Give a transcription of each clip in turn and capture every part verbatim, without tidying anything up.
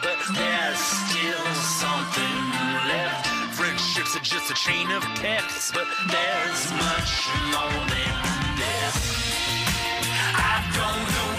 but there's still something left. Friendships are just a chain of texts, but there's much more than this. I don't know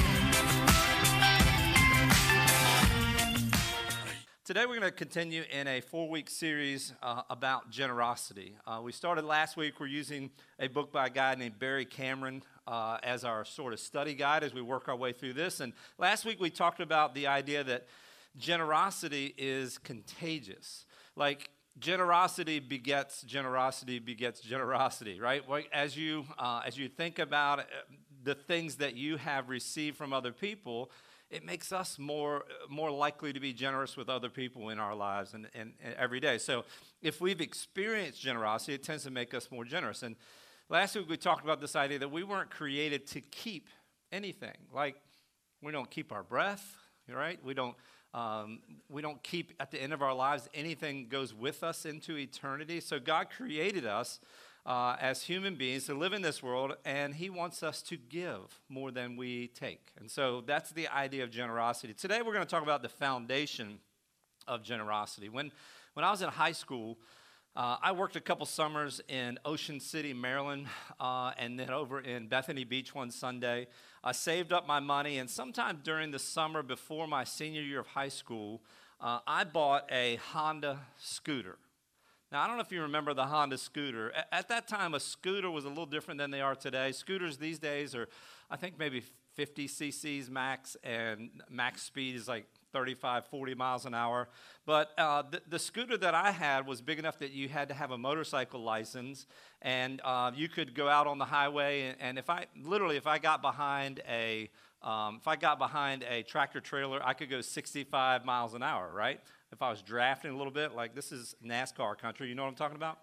you. Today we're going to continue in a four-week series uh, about generosity. Uh, we started last week. We're using a book by a guy named Barry Cameron uh, as our sort of study guide as we work our way through this. And last week we talked about the idea that generosity is contagious. Like, generosity begets generosity begets generosity, right? As you uh, as you think about the things that you have received from other people, it makes us more more likely to be generous with other people in our lives and, and, and every day. So if we've experienced generosity, it tends to make us more generous. And last week we talked about this idea that we weren't created to keep anything. Like, we don't keep our breath, right? We don't um, we don't keep at the end of our lives anything goes with us into eternity. So God created us Uh, as human beings to live in this world, and he wants us to give more than we take. And so that's the idea of generosity. Today we're going to talk about the foundation of generosity. When, when I was in high school, uh, I worked a couple summers in Ocean City, Maryland, uh, and then over in Bethany Beach one Sunday. I saved up my money, and sometime during the summer before my senior year of high school, uh, I bought a Honda scooter. Now, I don't know if you remember the Honda scooter. At that time, a scooter was a little different than they are today. Scooters these days are, I think, maybe fifty cc's max, and max speed is like thirty-five, forty miles an hour. But uh, the, the scooter that I had was big enough that you had to have a motorcycle license, and uh, you could go out on the highway, and, and if I, literally, if I got behind a, um, if I got behind a tractor trailer, I could go sixty-five miles an hour, right? If I was drafting a little bit, like this is NASCAR country, you know what I'm talking about?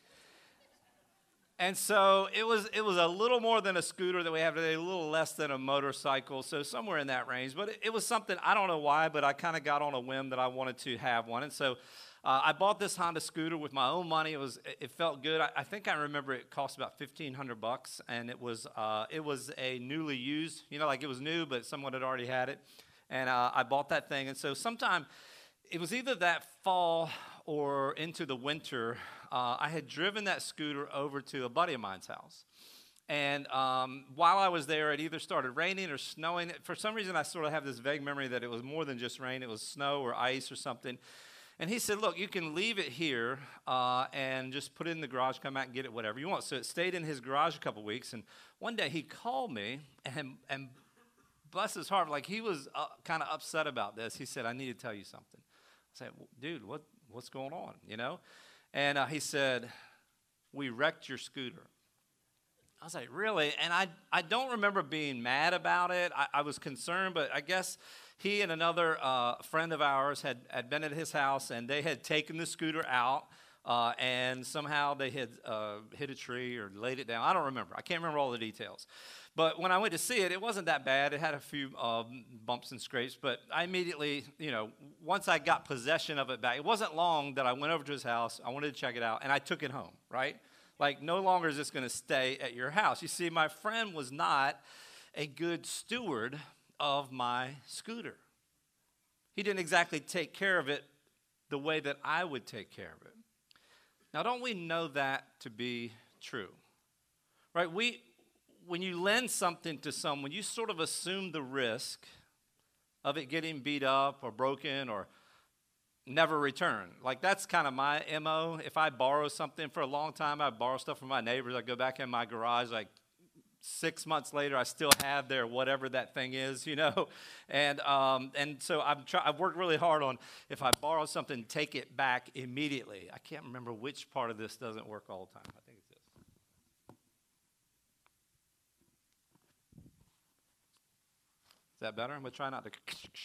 And so it was it was a little more than a scooter that we have today, a little less than a motorcycle, so somewhere in that range. But it, it was something, I don't know why, but I kind of got on a whim that I wanted to have one. And so uh, I bought this Honda scooter with my own money. It was it felt good. I, I think I remember it cost about fifteen hundred bucks, and it was uh, it was a newly used, you know, like it was new, but someone had already had it. And uh, I bought that thing. And so sometime, it was either that fall or into the winter, uh, I had driven that scooter over to a buddy of mine's house. And um, while I was there, it either started raining or snowing. For some reason, I sort of have this vague memory that it was more than just rain. It was snow or ice or something. And he said, look, you can leave it here uh, and just put it in the garage, come out and get it, whatever you want. So it stayed in his garage a couple weeks. And one day he called me, and, and bless his heart, like he was uh, kind of upset about this. He said, I need to tell you something. I said, well, dude, what, what's going on, you know? And uh, he said, we wrecked your scooter. I was like, really? And I, I don't remember being mad about it. I, I was concerned, but I guess he and another uh, friend of ours had, had been at his house, and they had taken the scooter out, uh, and somehow they had uh, hit a tree or laid it down. I don't remember. I can't remember all the details. But when I went to see it, it wasn't that bad. It had a few uh, bumps and scrapes, but I immediately, you know, once I got possession of it back, it wasn't long that I went over to his house. I wanted to check it out, and I took it home, right? Like, no longer is this going to stay at your house. You see, my friend was not a good steward of my scooter. He didn't exactly take care of it the way that I would take care of it. Now, don't we know that to be true? Right? We... When you lend something to someone, you sort of assume the risk of it getting beat up or broken or never returned. Like, that's kind of my M O. If I borrow something for a long time, I borrow stuff from my neighbors. I go back in my garage, like six months later, I still have their whatever that thing is, you know. And um, and so I've, try, I've worked really hard on, if I borrow something, take it back immediately. I can't remember which part of this doesn't work all the time. I think it's this. Is that better? I'm going to try not to.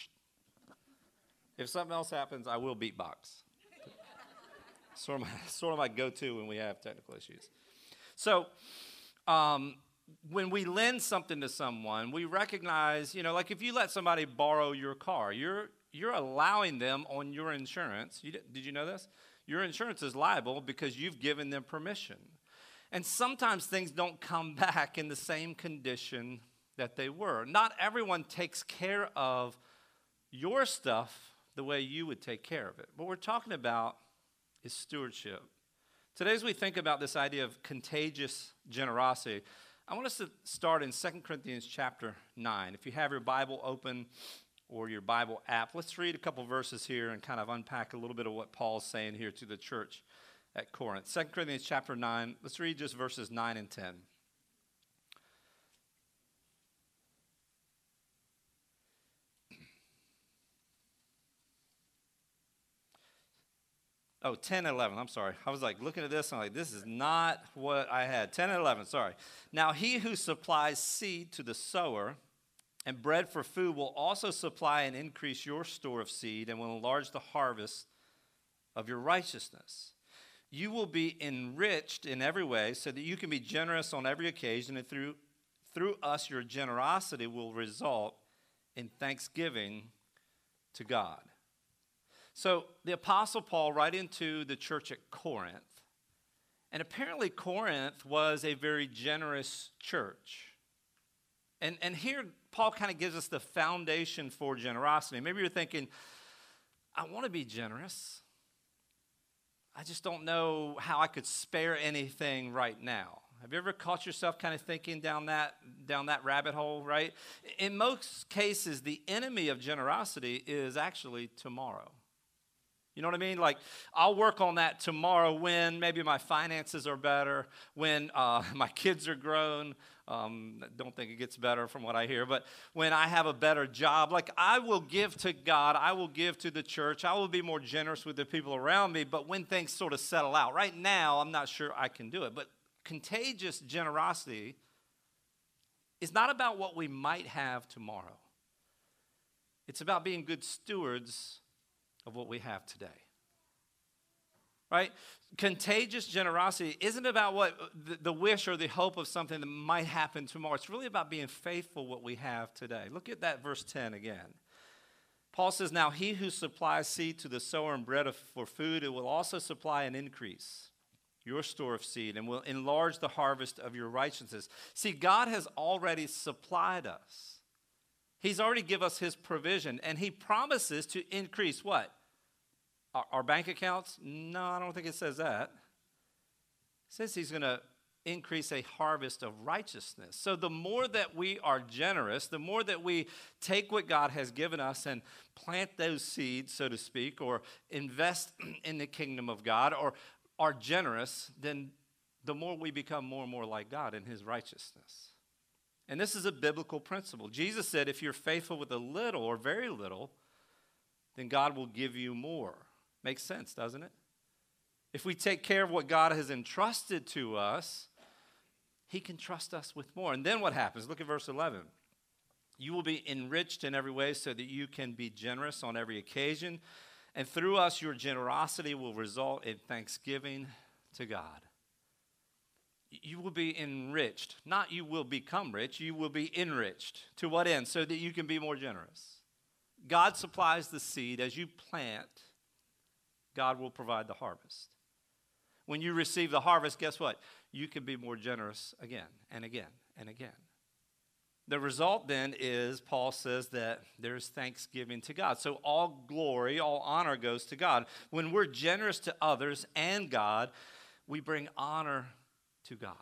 If something else happens, I will beatbox. Sort of my, sort of my go-to when we have technical issues. So um, when we lend something to someone, we recognize, you know, like if you let somebody borrow your car, you're you're allowing them on your insurance. You, did you know this? Your insurance is liable because you've given them permission. And sometimes things don't come back in the same condition that they were. Not everyone takes care of your stuff the way you would take care of it. What we're talking about is stewardship. Today, as we think about this idea of contagious generosity, I want us to start in Second Corinthians chapter nine. If you have your Bible open or your Bible app, let's read a couple verses here and kind of unpack a little bit of what Paul's saying here to the church at Corinth. Second Corinthians chapter nine, let's read just verses nine and ten. Oh, ten and eleven, I'm sorry. I was like looking at this, and I'm like, this is not what I had. ten and eleven, sorry. Now he who supplies seed to the sower and bread for food will also supply and increase your store of seed and will enlarge the harvest of your righteousness. You will be enriched in every way so that you can be generous on every occasion, and through, through us your generosity will result in thanksgiving to God. So the Apostle Paul, writing to the church at Corinth, and apparently Corinth was a very generous church. And, and here Paul kind of gives us the foundation for generosity. Maybe you're thinking, I want to be generous. I just don't know how I could spare anything right now. Have you ever caught yourself kind of thinking down that, down that rabbit hole, right? In most cases, the enemy of generosity is actually tomorrow. You know what I mean? Like, I'll work on that tomorrow when maybe my finances are better, when uh, my kids are grown. Um, don't think it gets better from what I hear, but when I have a better job, like I will give to God, I will give to the church, I will be more generous with the people around me, but when things sort of settle out, right now, I'm not sure I can do it. But contagious generosity is not about what we might have tomorrow. It's about being good stewards of what we have today, right? Contagious generosity isn't about what the, the wish or the hope of something that might happen tomorrow. It's really about being faithful what we have today. Look at that verse ten again. Paul says, now he who supplies seed to the sower and bread for food, it will also supply and increase your store of seed and will enlarge the harvest of your righteousness. See, God has already supplied us. He's already given us his provision, and he promises to increase what? Our, our bank accounts? No, I don't think it says that. It says he's going to increase a harvest of righteousness. So the more that we are generous, the more that we take what God has given us and plant those seeds, so to speak, or invest in the kingdom of God, or are generous, then the more we become more and more like God in his righteousness. And this is a biblical principle. Jesus said, if you're faithful with a little or very little, then God will give you more. Makes sense, doesn't it? If we take care of what God has entrusted to us, he can trust us with more. And then what happens? Look at verse eleven. You will be enriched in every way so that you can be generous on every occasion. And through us, your generosity will result in thanksgiving to God. You will be enriched. Not you will become rich. You will be enriched. To what end? So that you can be more generous. God supplies the seed. As you plant, God will provide the harvest. When you receive the harvest, guess what? You can be more generous again and again and again. The result then is, Paul says, that there's thanksgiving to God. So all glory, all honor goes to God. When we're generous to others and God, we bring honor to God.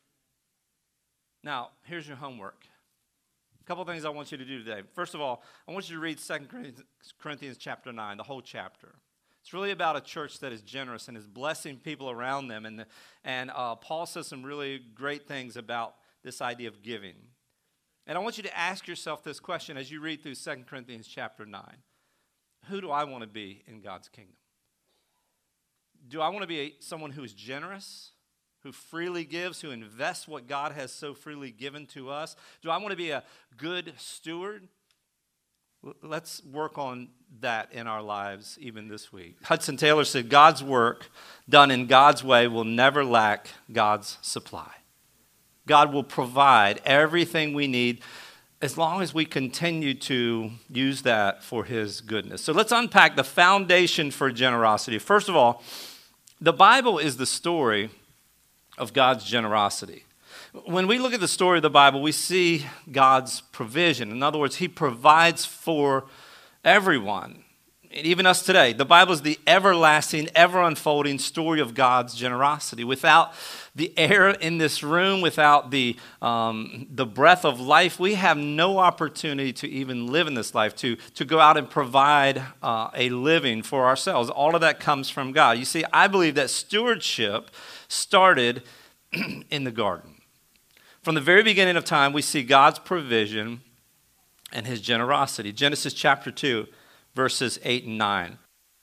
Now, here's your homework. A couple of things I want you to do today. First of all, I want you to read Second Corinthians chapter nine, the whole chapter. It's really about a church that is generous and is blessing people around them. And, and uh, Paul says some really great things about this idea of giving. And I want you to ask yourself this question as you read through Second Corinthians chapter nine. Who do I want to be in God's kingdom? Do I want to be a, someone who is generous, who freely gives, who invests what God has so freely given to us? Do I want to be a good steward? Let's work on that in our lives even this week. Hudson Taylor said, God's work done in God's way will never lack God's supply. God will provide everything we need as long as we continue to use that for his goodness. So let's unpack the foundation for generosity. First of all, the Bible is the story of God's generosity. When we look at the story of the Bible, we see God's provision. In other words, he provides for everyone. even us today, the Bible is the everlasting, ever-unfolding story of God's generosity. Without the air in this room, without the, um, the breath of life, we have no opportunity to even live in this life, to, to go out and provide uh, a living for ourselves. All of that comes from God. You see, I believe that stewardship started in the garden. From the very beginning of time, we see God's provision and his generosity. Genesis chapter two, verses eight and nine.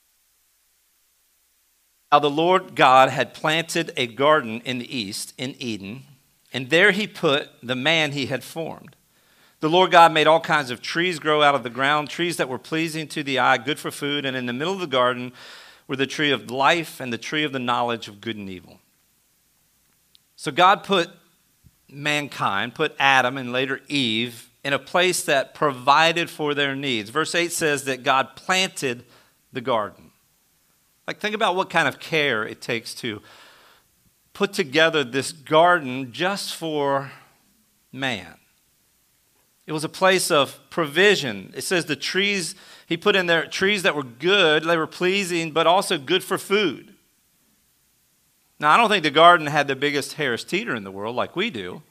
Now the Lord God had planted a garden in the east, in Eden, and there he put the man he had formed. The Lord God made all kinds of trees grow out of the ground, trees that were pleasing to the eye, good for food, and in the middle of the garden were the tree of life and the tree of the knowledge of good and evil. So God put mankind, put Adam and later Eve, in a place that provided for their needs. Verse eight says that God planted the garden. Like, think about what kind of care it takes to put together this garden just for man. It was a place of provision. It says the trees, he put in there trees that were good, they were pleasing, but also good for food. Now, I don't think the garden had the biggest Harris Teeter in the world like we do.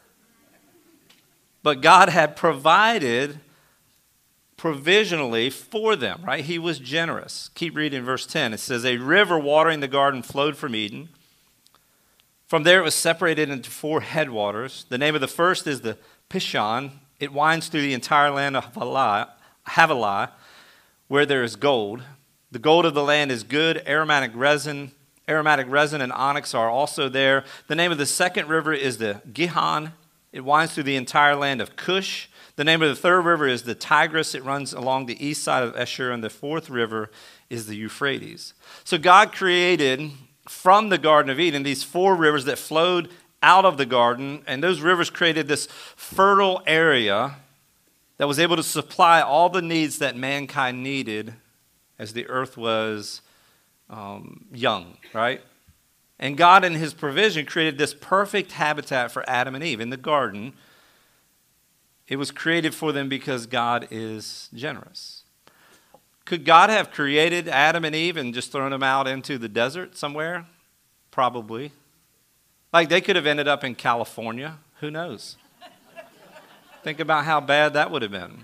But God had provided provisionally for them, right? He was generous. Keep reading verse ten. It says, a river watering the garden flowed from Eden. From there it was separated into four headwaters. The name of the first is the Pishon. It winds through the entire land of Havilah, Havilah, where there is gold. The gold of the land is good. Aromatic resin, aromatic resin and onyx are also there. The name of the second river is the Gihon. It winds through the entire land of Cush. The name of the third river is the Tigris. It runs along the east side of Ashur. And the fourth river is the Euphrates. So God created from the Garden of Eden these four rivers that flowed out of the garden. And those rivers created this fertile area that was able to supply all the needs that mankind needed as the earth was um, young, right? And God, in his provision, created this perfect habitat for Adam and Eve in the garden. It was created for them because God is generous. Could God have created Adam and Eve and just thrown them out into the desert somewhere? Probably. Like, they could have ended up in California. Who knows? Think about how bad that would have been.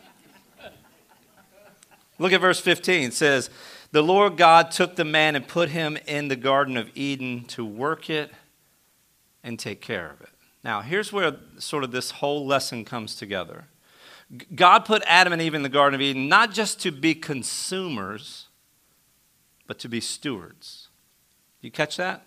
Look at verse fifteen. It says, the Lord God took the man and put him in the Garden of Eden to work it and take care of it. Now, here's where sort of this whole lesson comes together. God put Adam and Eve in the Garden of Eden not just to be consumers, but to be stewards. You catch that?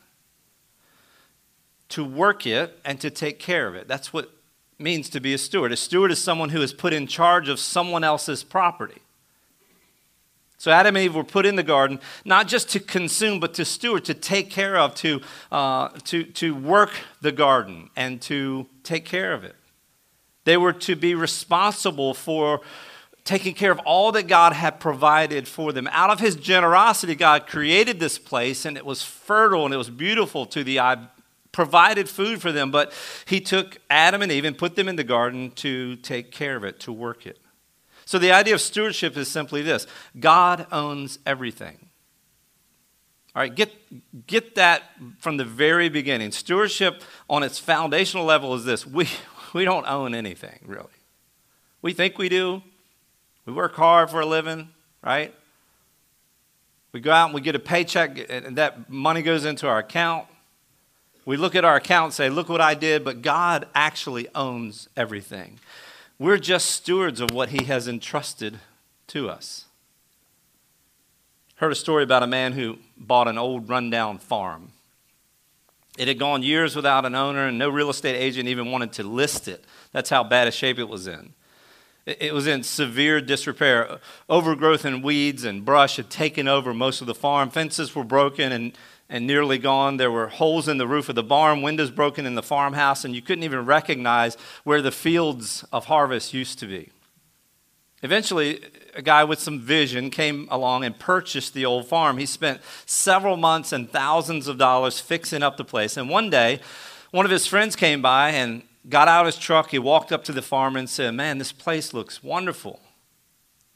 To work it and to take care of it. That's what it means to be a steward. A steward is someone who is put in charge of someone else's property. So Adam and Eve were put in the garden, not just to consume, but to steward, to take care of, to, uh, to, to work the garden and to take care of it. They were to be responsible for taking care of all that God had provided for them. Out of his generosity, God created this place, and it was fertile and it was beautiful to the eye, provided food for them, but he took Adam and Eve and put them in the garden to take care of it, to work it. So the idea of stewardship is simply this. God owns everything. All right, get, get that from the very beginning. Stewardship on its foundational level is this. We, we don't own anything, really. We think we do. We work hard for a living, right? We go out and we get a paycheck, and that money goes into our account. We look at our account and say, look what I did, but God actually owns everything. We're just stewards of what he has entrusted to us. Heard a story about a man who bought an old rundown farm. It had gone years without an owner, and no real estate agent even wanted to list it. That's how bad a shape it was in. It was in severe disrepair. Overgrowth and weeds and brush had taken over most of the farm. Fences were broken and and nearly gone. There were holes in the roof of the barn, windows broken in the farmhouse, and you couldn't even recognize where the fields of harvest used to be. Eventually, a guy with some vision came along and purchased the old farm. He spent several months and thousands of dollars fixing up the place. And one day, one of his friends came by and got out his truck. He walked up to the farmer and said, man, this place looks wonderful.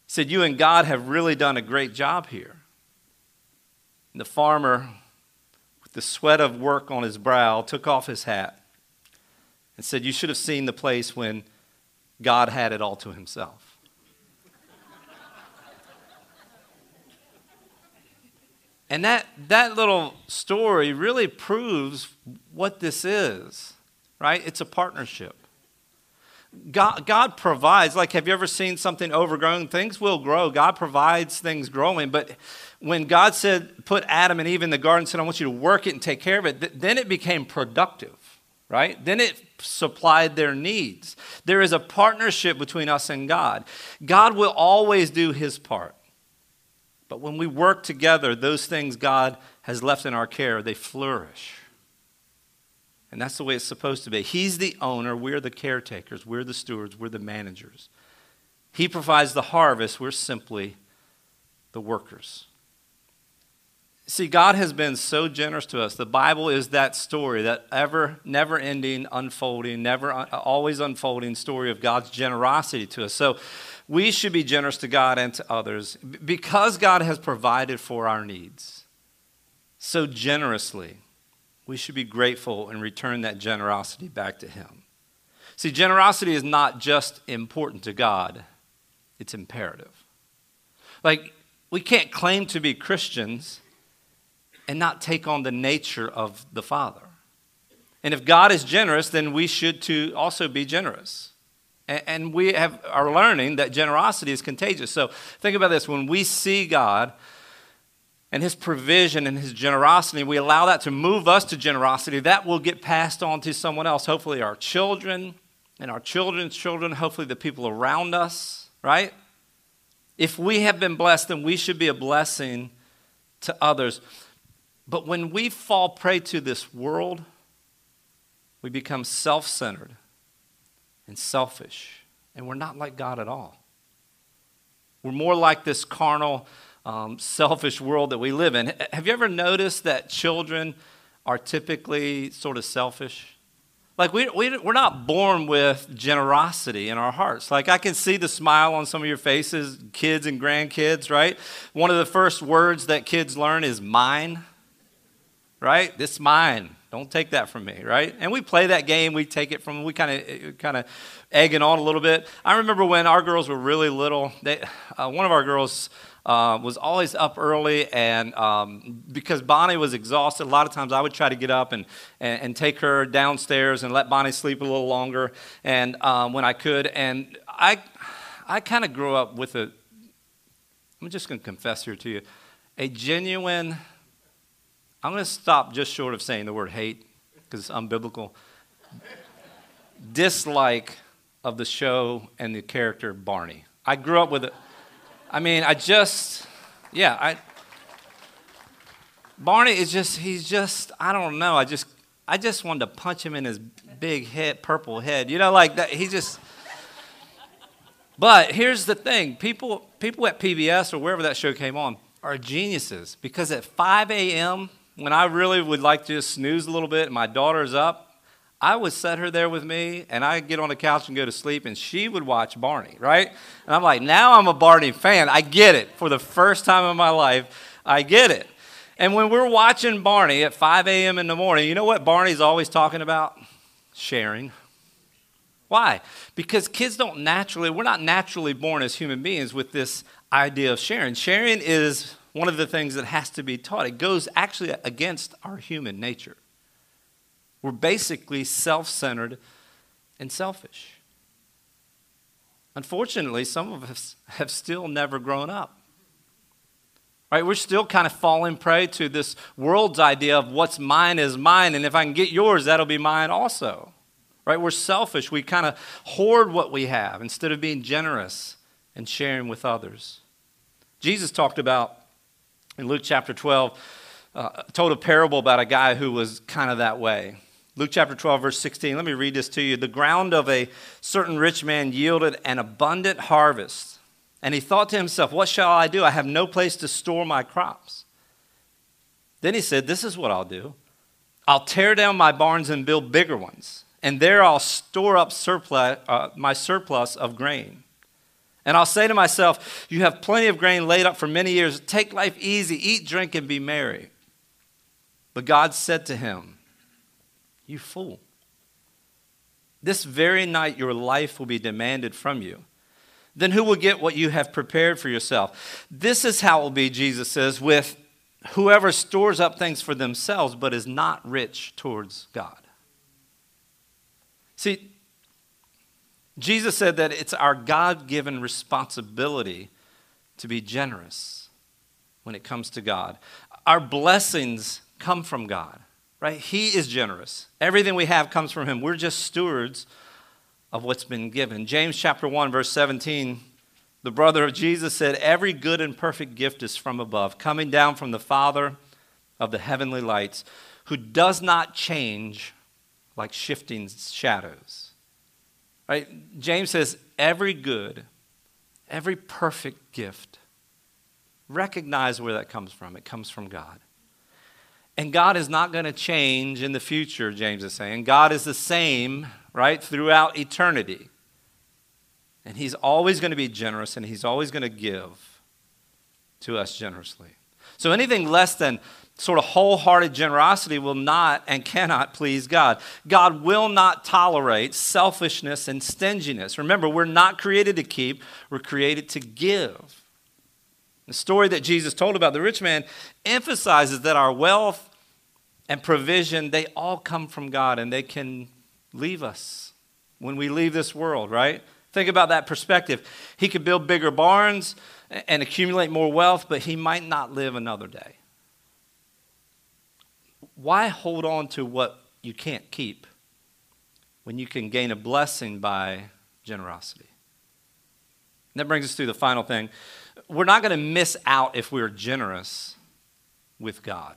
He said, you and God have really done a great job here. And the farmer, with the sweat of work on his brow, took off his hat and said, you should have seen the place when God had it all to himself. And that, that little story really proves what this is, right? It's a partnership. God, God provides, like, have you ever seen something overgrown? Things will grow. God provides things growing. But when God said, put Adam and Eve in the garden, said, I want you to work it and take care of it, th- then it became productive, right? Then it supplied their needs. There is a partnership between us and God. God will always do his part. But when we work together, those things God has left in our care, they flourish. And that's the way it's supposed to be. He's the owner. We're the caretakers. We're the stewards. We're the managers. He provides the harvest. We're simply the workers. See, God has been so generous to us. The Bible is that story, that ever, never-ending, unfolding, never, always unfolding story of God's generosity to us. So we should be generous to God and to others because God has provided for our needs so generously. We should be grateful and return that generosity back to him. See, generosity is not just important to God, it's imperative. Like, we can't claim to be Christians and not take on the nature of the Father. And if God is generous, then we should too also be generous. And we have, are learning that generosity is contagious. So think about this. When we see God and his provision and his generosity, we allow that to move us to generosity, that will get passed on to someone else, hopefully our children and our children's children, hopefully the people around us, right? If we have been blessed, then we should be a blessing to others. But when we fall prey to this world, we become self-centered and selfish, and we're not like God at all. We're more like this carnal, um, selfish world that we live in. Have you ever noticed that children are typically sort of selfish? Like, we, we, we're not born with generosity in our hearts. Like, I can see the smile on some of your faces, kids and grandkids, right? One of the first words that kids learn is mine, right? This mine. Don't take that from me, right? And we play that game. We take it from, we kind of kind of egg it on a little bit. I remember when our girls were really little, they, uh, one of our girls uh, was always up early, and um, because Bonnie was exhausted, a lot of times I would try to get up and, and, and take her downstairs and let Bonnie sleep a little longer and um, when I could. And I, I kind of grew up with a, I'm just going to confess here to you, a genuine, I'm going to stop just short of saying the word hate because it's unbiblical. Dislike of the show and the character Barney. I grew up with it. I mean, I just, yeah, I, Barney is just, he's just, I don't know. I just, I just wanted to punch him in his big head, purple head. You know, like that. He just, but here's the thing. People, people at P B S or wherever that show came on are geniuses because at five a.m., when I really would like to just snooze a little bit and my daughter's up, I would set her there with me and I'd get on the couch and go to sleep and she would watch Barney, right? And I'm like, now I'm a Barney fan. I get it. For the first time in my life, I get it. And when we're watching Barney at five a.m. in the morning, you know what Barney's always talking about? Sharing. Why? Because kids don't naturally, we're not naturally born as human beings with this idea of sharing. Sharing is one of the things that has to be taught. It goes actually against our human nature. We're basically self-centered and selfish. Unfortunately, some of us have still never grown up. Right? We're still kind of falling prey to this world's idea of what's mine is mine, and if I can get yours, that'll be mine also. Right? We're selfish. We kind of hoard what we have instead of being generous and sharing with others. Jesus talked about in Luke chapter twelve, uh, told a parable about a guy who was kind of that way. Luke chapter twelve, verse sixteen, let me read this to you. The ground of a certain rich man yielded an abundant harvest. And he thought to himself, what shall I do? I have no place to store my crops. Then he said, this is what I'll do. I'll tear down my barns and build bigger ones. And there I'll store up surplus, uh, my surplus of grain. And I'll say to myself, you have plenty of grain laid up for many years. Take life easy, eat, drink, and be merry. But God said to him, you fool. This very night your life will be demanded from you. Then who will get what you have prepared for yourself? This is how it will be, Jesus says, with whoever stores up things for themselves but is not rich towards God. See, Jesus said that it's our God-given responsibility to be generous when it comes to God. Our blessings come from God, right? He is generous. Everything we have comes from him. We're just stewards of what's been given. James chapter one, verse seventeen, the brother of Jesus said, every good and perfect gift is from above, coming down from the Father of the heavenly lights, who does not change like shifting shadows. Right? James says, every good, every perfect gift, recognize where that comes from. It comes from God. And God is not going to change in the future, James is saying. God is the same, right, throughout eternity. And he's always going to be generous, and he's always going to give to us generously. So anything less than sort of wholehearted generosity will not and cannot please God. God will not tolerate selfishness and stinginess. Remember, we're not created to keep, we're created to give. The story that Jesus told about the rich man emphasizes that our wealth and provision, they all come from God, and they can leave us when we leave this world, right? Think about that perspective. He could build bigger barns and accumulate more wealth, but he might not live another day. Why hold on to what you can't keep when you can gain a blessing by generosity? And that brings us to the final thing. We're not going to miss out if we're generous with God.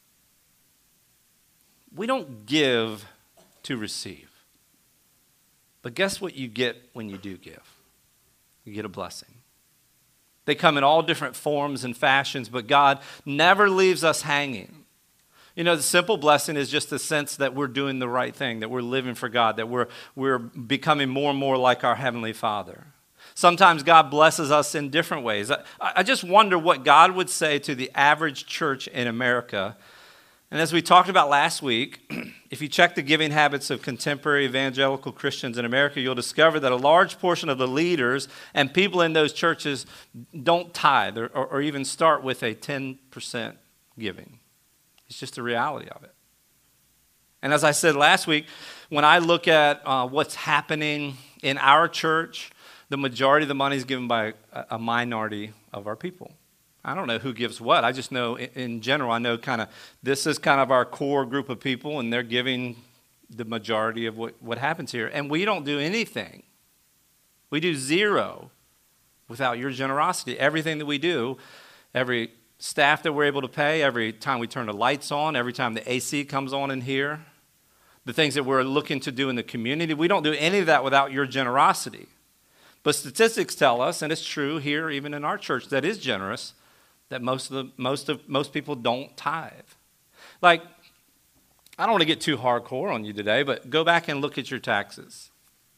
We don't give to receive. But guess what you get when you do give? You get a blessing. They come in all different forms and fashions, but God never leaves us hanging. You know, the simple blessing is just the sense that we're doing the right thing, that we're living for God, that we're, we're becoming more and more like our Heavenly Father. Sometimes God blesses us in different ways. I, I just wonder what God would say to the average church in America. And as we talked about last week, if you check the giving habits of contemporary evangelical Christians in America, you'll discover that a large portion of the leaders and people in those churches don't tithe or, or, or even start with a ten percent giving. It's just the reality of it. And as I said last week, when I look at uh, what's happening in our church, the majority of the money is given by a, a minority of our people. I don't know who gives what. I just know in, in general, I know kind of this is kind of our core group of people, and they're giving the majority of what, what happens here. And we don't do anything. We do zero without your generosity. Everything that we do, every staff that we're able to pay, every time we turn the lights on, every time the A C comes on in here, the things that we're looking to do in the community, we don't do any of that without your generosity. But statistics tell us, and it's true here even in our church that is generous, that most of the most of most people don't tithe. Like, I don't want to get too hardcore on you today, but go back and look at your taxes.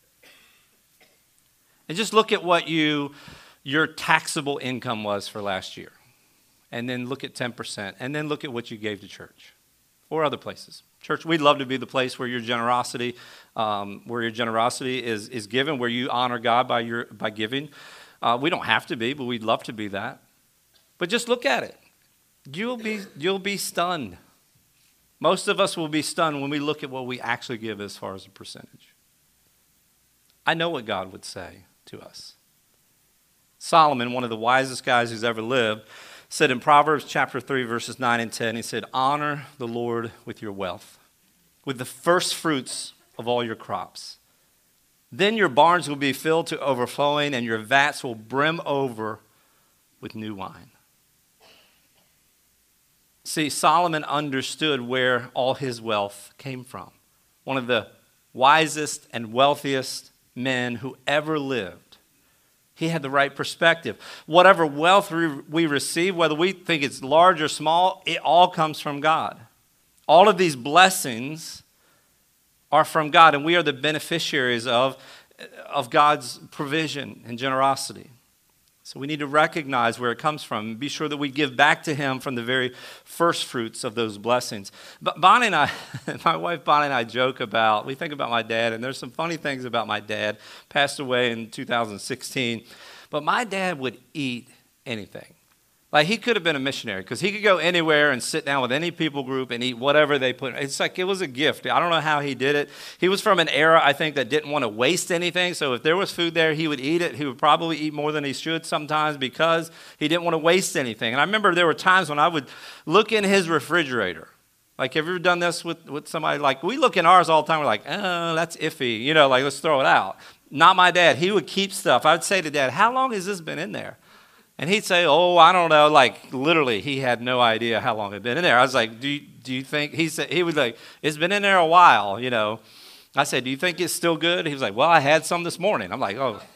And just look at what you your taxable income was for last year. And then look at ten percent, and then look at what you gave to church or other places. Church, we'd love to be the place where your generosity, um, where your generosity is is given, where you honor God by your by giving. Uh, we don't have to be, but we'd love to be that. But just look at it. You'll be you'll be stunned. Most of us will be stunned when we look at what we actually give as far as a percentage. I know what God would say to us. Solomon, one of the wisest guys who's ever lived, said in Proverbs chapter three, verses nine and ten, he said, honor the Lord with your wealth, with the first fruits of all your crops. Then your barns will be filled to overflowing, and your vats will brim over with new wine. See, Solomon understood where all his wealth came from. One of the wisest and wealthiest men who ever lived. He had the right perspective. Whatever wealth we receive, whether we think it's large or small, it all comes from God. All of these blessings are from God, and we are the beneficiaries of, of God's provision and generosity. So we need to recognize where it comes from and be sure that we give back to him from the very first fruits of those blessings. But Bonnie and I, my wife Bonnie and I joke about, we think about my dad, and there's some funny things about my dad. Passed away in two thousand sixteen. But my dad would eat anything. Like, he could have been a missionary because he could go anywhere and sit down with any people group and eat whatever they put. It's like it was a gift. I don't know how he did it. He was from an era, I think, that didn't want to waste anything. So if there was food there, he would eat it. He would probably eat more than he should sometimes because he didn't want to waste anything. And I remember there were times when I would look in his refrigerator. Like, have you ever done this with, with somebody? Like, we look in ours all the time. We're like, oh, that's iffy. You know, like, let's throw it out. Not my dad. He would keep stuff. I would say to Dad, how long has this been in there? And he'd say, oh, I don't know. Like, literally, he had no idea how long it had been in there. I was like, do you, do you think? He said, he was like, it's been in there a while, you know. I said, do you think it's still good? He was like, well, I had some this morning. I'm like, oh.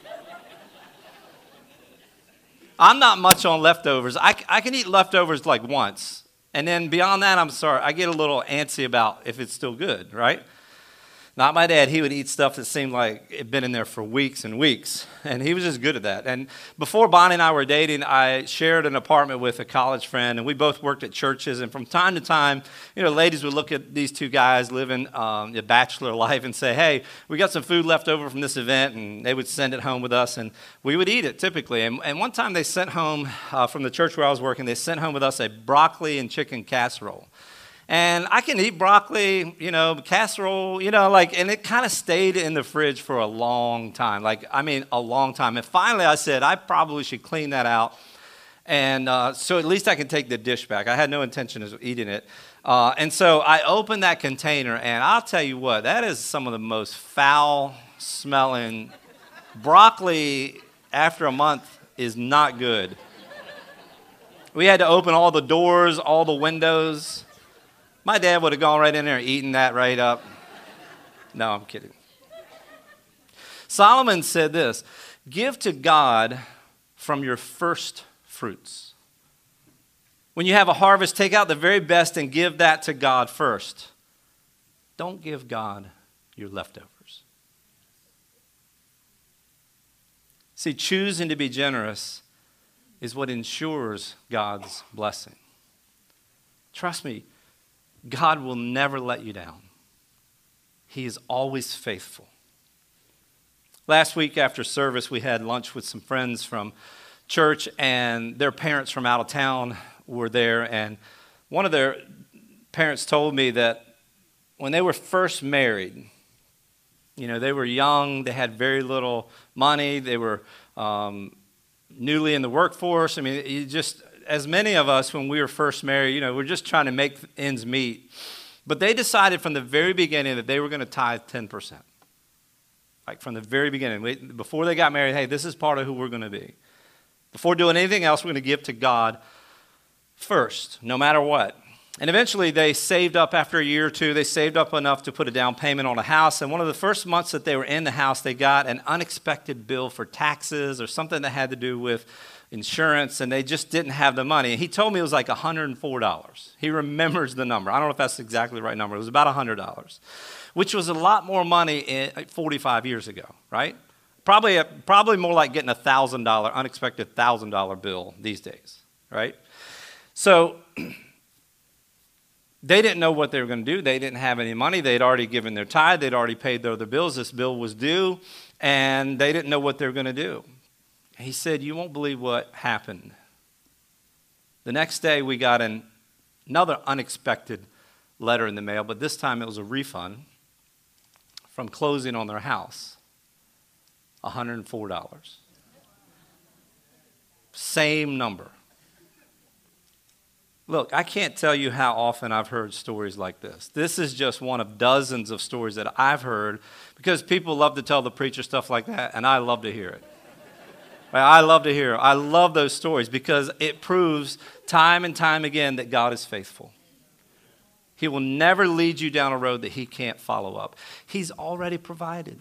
I'm not much on leftovers. I, I can eat leftovers like once. And then beyond that, I'm sorry, I get a little antsy about if it's still good, right? Not my dad. He would eat stuff that seemed like it had been in there for weeks and weeks. And he was just good at that. And before Bonnie and I were dating, I shared an apartment with a college friend, and we both worked at churches. And from time to time, you know, ladies would look at these two guys living um, a bachelor life and say, hey, we got some food left over from this event, and they would send it home with us, and we would eat it typically. And, and one time they sent home, uh, from the church where I was working, they sent home with us a broccoli and chicken casserole. And I can eat broccoli, you know, casserole, you know, like, and it kind of stayed in the fridge for a long time. Like, I mean, a long time. And finally I said, I probably should clean that out. And uh, so at least I can take the dish back. I had no intention of eating it. Uh, and so I opened that container, and I'll tell you what, that is some of the most foul-smelling broccoli after a month is not good. We had to open all the doors, all the windows. My dad would have gone right in there and eaten that right up. No, I'm kidding. Solomon said this, give to God from your first fruits. When you have a harvest, take out the very best and give that to God first. Don't give God your leftovers. See, choosing to be generous is what ensures God's blessing. Trust me, God will never let you down. He is always faithful. Last week after service, we had lunch with some friends from church, and their parents from out of town were there. And one of their parents told me that when they were first married, you know, they were young, they had very little money, they were um, newly in the workforce. I mean, you just... as many of us, when we were first married, you know, we're just trying to make ends meet. But they decided from the very beginning that they were going to tithe ten percent. Like from the very beginning. We, before they got married, hey, this is part of who we're going to be. Before doing anything else, we're going to give to God first, no matter what. And eventually they saved up after a year or two. They saved up enough to put a down payment on a house. And one of the first months that they were in the house, they got an unexpected bill for taxes or something that had to do with insurance, and they just didn't have the money. And he told me it was like one hundred four dollars. He remembers the number. I don't know if that's exactly the right number. It was about one hundred dollars, which was a lot more money in, forty-five years ago, right? Probably, a, probably more like getting a one thousand dollars, unexpected one thousand dollars bill these days, right? So they didn't know what they were going to do. They didn't have any money. They'd already given their tithe. They'd already paid their other bills. This bill was due, and they didn't know what they were going to do. He said, you won't believe what happened. The next day, we got an, another unexpected letter in the mail, but this time it was a refund from closing on their house. one hundred four dollars. Same number. Look, I can't tell you how often I've heard stories like this. This is just one of dozens of stories that I've heard because people love to tell the preacher stuff like that, and I love to hear it. I love to hear. I love those stories because it proves time and time again that God is faithful. He will never lead you down a road that he can't follow up. He's already provided.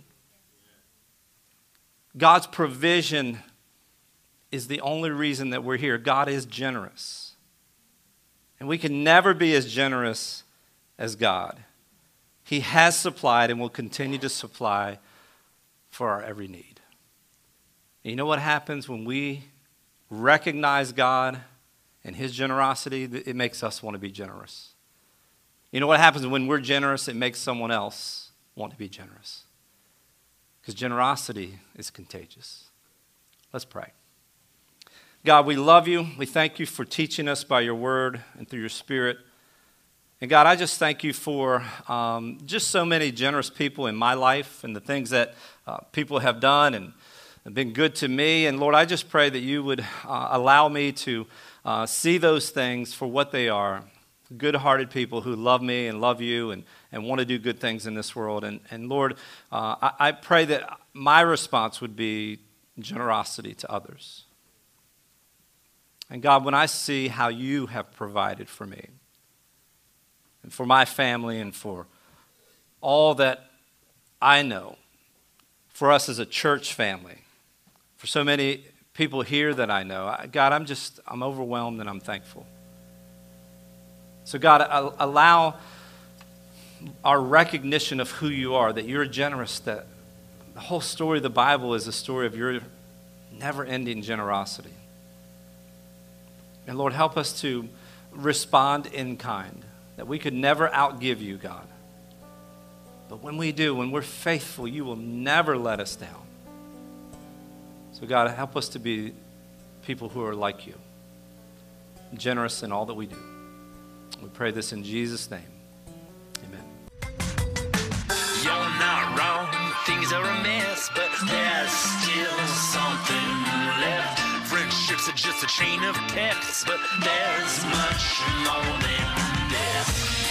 God's provision is the only reason that we're here. God is generous. And we can never be as generous as God. He has supplied and will continue to supply for our every need. And you know what happens when we recognize God and his generosity? It makes us want to be generous. You know what happens when we're generous? It makes someone else want to be generous. Because generosity is contagious. Let's pray. God, we love you. We thank you for teaching us by your word and through your spirit. And God, I just thank you for um, just so many generous people in my life and the things that uh, people have done and have been good to me. And Lord, I just pray that you would uh, allow me to uh, see those things for what they are. Good-hearted people who love me and love you and, and want to do good things in this world. And, and Lord, uh, I, I pray that my response would be generosity to others. And God, when I see how you have provided for me and for my family and for all that I know, for us as a church family, for so many people here that I know, God, I'm just, I'm overwhelmed and I'm thankful. So God, allow our recognition of who you are, that you're generous, that the whole story of the Bible is a story of your never-ending generosity. And Lord, help us to respond in kind, that we could never outgive you, God. But when we do, when we're faithful, you will never let us down. So God, help us to be people who are like you, generous in all that we do. We pray this in Jesus' name. Amen. You're not wrong, things are a mess, but there's still something left. Friendships are just a chain of texts, but there's much more than this.